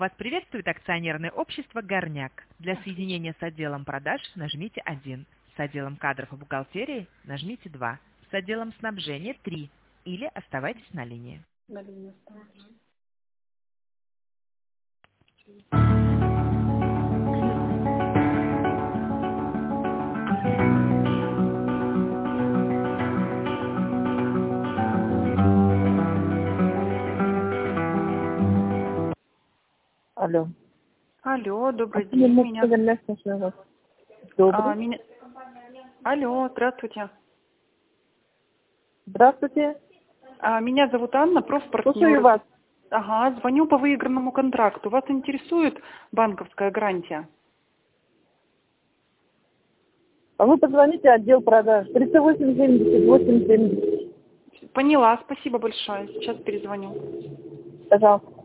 Вас приветствует акционерное общество «Горняк». Для соединения с отделом продаж нажмите 1, с отделом кадров и бухгалтерии нажмите 2, с отделом снабжения 3 или оставайтесь на линии. Алло. Алло, добрый день. Добрый. Алло, здравствуйте. Здравствуйте. Меня зовут Анна, профпартнер. Слушаю вас. Ага, звоню по выигранному контракту. Вас интересует банковская гарантия? А вы позвоните в отдел продаж. 3870 870. Поняла, спасибо большое. Сейчас перезвоню. Пожалуйста.